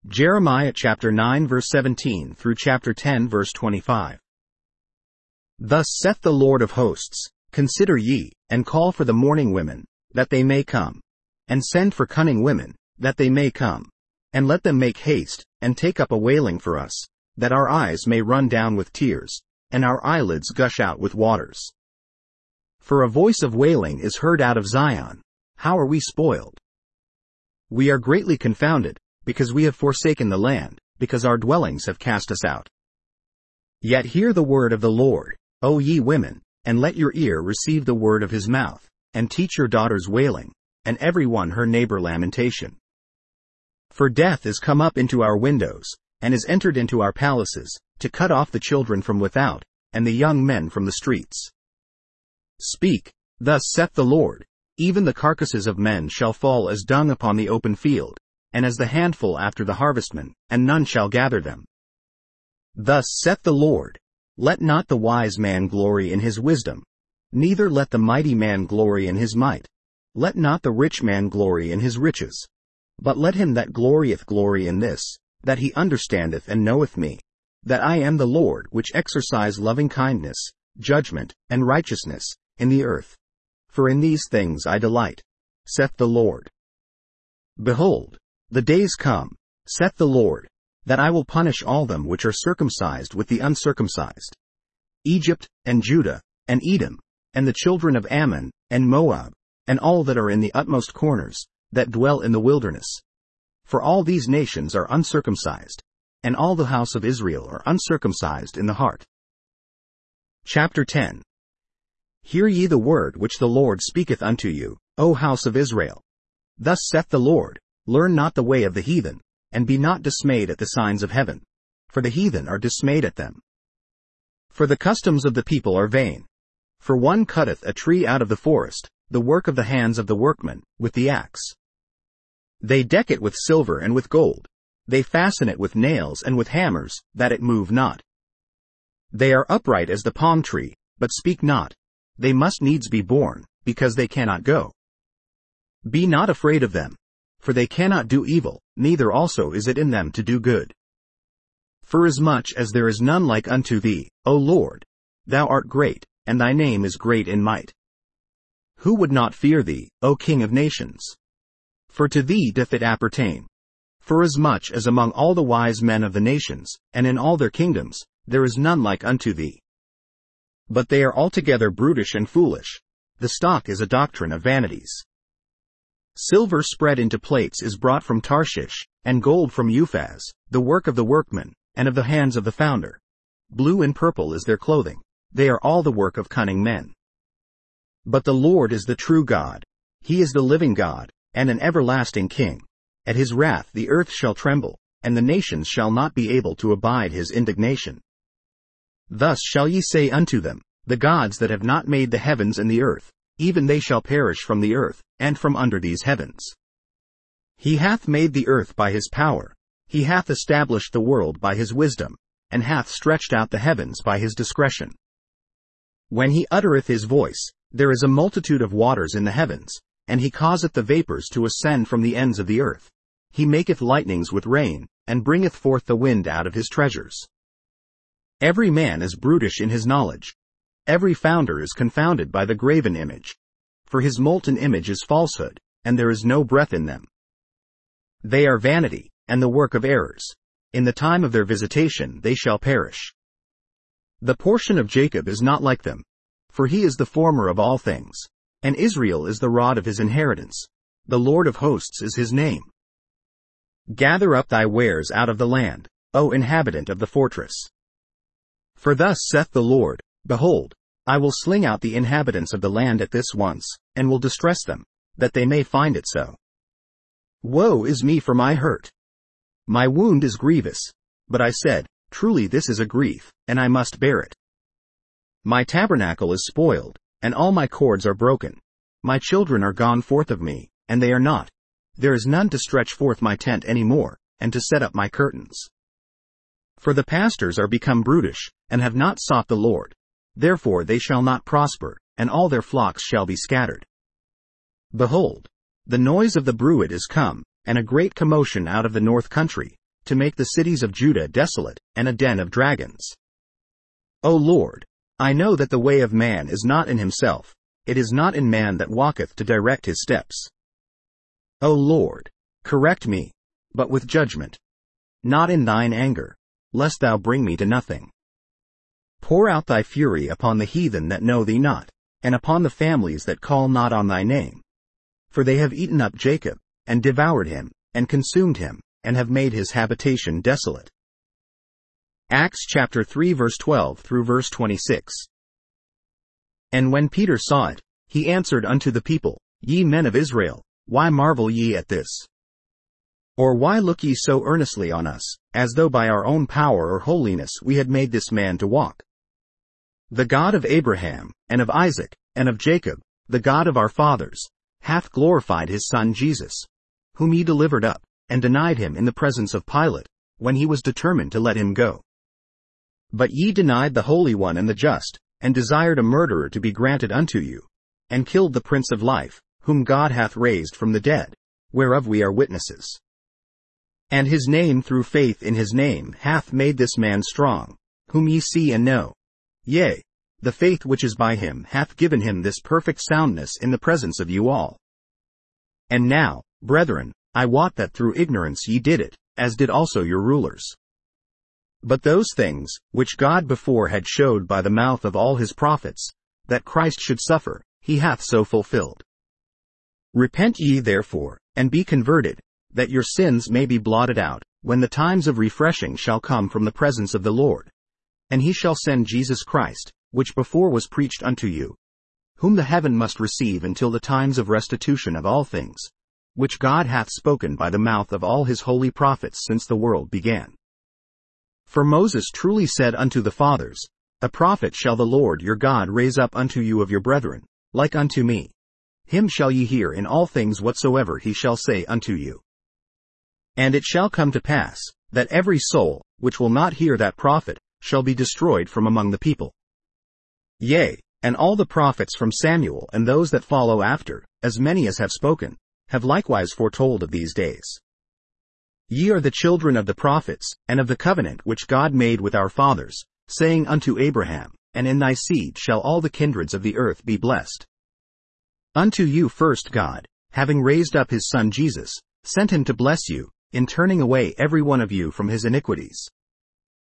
Jeremiah chapter 9 verse 17 through chapter 10 verse 25. Thus saith the Lord of hosts, consider ye, and call for the mourning women, that they may come, and send for cunning women, that they may come, and let them make haste, and take up a wailing for us, that our eyes may run down with tears, and our eyelids gush out with waters. For a voice of wailing is heard out of Zion. How are we spoiled? We are greatly confounded, because we have forsaken the land, because our dwellings have cast us out. Yet hear the word of the Lord, O ye women, and let your ear receive the word of his mouth, and teach your daughters wailing, and every one her neighbor lamentation. For death is come up into our windows, and is entered into our palaces, to cut off the children from without, and the young men from the streets. Speak, thus saith the Lord, even the carcasses of men shall fall as dung upon the open field, and as the handful after the harvestman, and none shall gather them. Thus saith the Lord, let not the wise man glory in his wisdom, neither let the mighty man glory in his might, let not the rich man glory in his riches, but let him that glorieth glory in this, that he understandeth and knoweth me, that I am the Lord which exercise loving kindness, judgment, and righteousness, in the earth. For in these things I delight, saith the Lord. Behold, the days come, saith the Lord, that I will punish all them which are circumcised with the uncircumcised, Egypt, and Judah, and Edom, and the children of Ammon, and Moab, and all that are in the utmost corners, that dwell in the wilderness. For all these nations are uncircumcised, and all the house of Israel are uncircumcised in the heart. Chapter 10. Hear ye the word which the Lord speaketh unto you, O house of Israel. Thus saith the Lord, learn not the way of the heathen, and be not dismayed at the signs of heaven, for the heathen are dismayed at them. For the customs of the people are vain. For one cutteth a tree out of the forest, the work of the hands of the workman, with the axe. They deck it with silver and with gold. They fasten it with nails and with hammers, that it move not. They are upright as the palm tree, but speak not. They must needs be borne, because they cannot go. Be not afraid of them, for they cannot do evil, neither also is it in them to do good. Forasmuch as there is none like unto thee, O Lord, thou art great, and thy name is great in might. Who would not fear thee, O King of nations? For to thee doth it appertain. Forasmuch as among all the wise men of the nations, and in all their kingdoms, there is none like unto thee. But they are altogether brutish and foolish. The stock is a doctrine of vanities. Silver spread into plates is brought from Tarshish, and gold from Uphaz, the work of the workman, and of the hands of the founder. Blue and purple is their clothing. They are all the work of cunning men. But the Lord is the true God. He is the living God, and an everlasting King. At his wrath the earth shall tremble, and the nations shall not be able to abide his indignation. Thus shall ye say unto them, the gods that have not made the heavens and the earth, even they shall perish from the earth, and from under these heavens. He hath made the earth by his power, he hath established the world by his wisdom, and hath stretched out the heavens by his discretion. When he uttereth his voice, there is a multitude of waters in the heavens, and he causeth the vapors to ascend from the ends of the earth. He maketh lightnings with rain, and bringeth forth the wind out of his treasures. Every man is brutish in his knowledge. Every founder is confounded by the graven image. For his molten image is falsehood, and there is no breath in them. They are vanity, and the work of errors. In the time of their visitation they shall perish. The portion of Jacob is not like them, for he is the former of all things, and Israel is the rod of his inheritance. The Lord of hosts is his name. Gather up thy wares out of the land, O inhabitant of the fortress. For thus saith the Lord, behold, I will sling out the inhabitants of the land at this once, and will distress them, that they may find it so. Woe is me for my hurt! My wound is grievous, but I said, truly this is a grief, and I must bear it. My tabernacle is spoiled, and all my cords are broken. My children are gone forth of me, and they are not. There is none to stretch forth my tent any more, and to set up my curtains. For the pastors are become brutish, and have not sought the Lord. Therefore they shall not prosper, and all their flocks shall be scattered. Behold, the noise of the bruit is come, and a great commotion out of the north country. to make the cities of Judah desolate, and a den of dragons. O Lord, I know that the way of man is not in himself, it is not in man that walketh to direct his steps. O Lord, correct me, but with judgment, not in thine anger, lest thou bring me to nothing. Pour out thy fury upon the heathen that know thee not, and upon the families that call not on thy name. For they have eaten up Jacob, and devoured him, and consumed him, and have made his habitation desolate. Acts chapter 3 verse 12 through verse 26. And when Peter saw it, he answered unto the people, Ye men of Israel, why marvel ye at this? Or why look ye so earnestly on us, as though by our own power or holiness we had made this man to walk? The God of Abraham, and of Isaac, and of Jacob, the God of our fathers, hath glorified his Son Jesus, whom ye delivered up, and denied him in the presence of Pilate, when he was determined to let him go. But ye denied the Holy One and the Just, and desired a murderer to be granted unto you, and killed the Prince of Life, whom God hath raised from the dead, whereof we are witnesses. And his name through faith in his name hath made this man strong, whom ye see and know. Yea, the faith which is by him hath given him this perfect soundness in the presence of you all. And now, brethren, I wot that through ignorance ye did it, as did also your rulers. But those things, which God before had showed by the mouth of all his prophets, that Christ should suffer, he hath so fulfilled. Repent ye therefore, and be converted, that your sins may be blotted out, when the times of refreshing shall come from the presence of the Lord. And he shall send Jesus Christ, which before was preached unto you, whom the heaven must receive until the times of restitution of all things, which God hath spoken by the mouth of all his holy prophets since the world began. For Moses truly said unto the fathers, A prophet shall the Lord your God raise up unto you of your brethren, like unto me. Him shall ye hear in all things whatsoever he shall say unto you. And it shall come to pass, that every soul, which will not hear that prophet, shall be destroyed from among the people. Yea, and all the prophets from Samuel and those that follow after, as many as have spoken, have likewise foretold of these days. Ye are the children of the prophets, and of the covenant which God made with our fathers, saying unto Abraham, And in thy seed shall all the kindreds of the earth be blessed. Unto you first God, having raised up his Son Jesus, sent him to bless you, in turning away every one of you from his iniquities,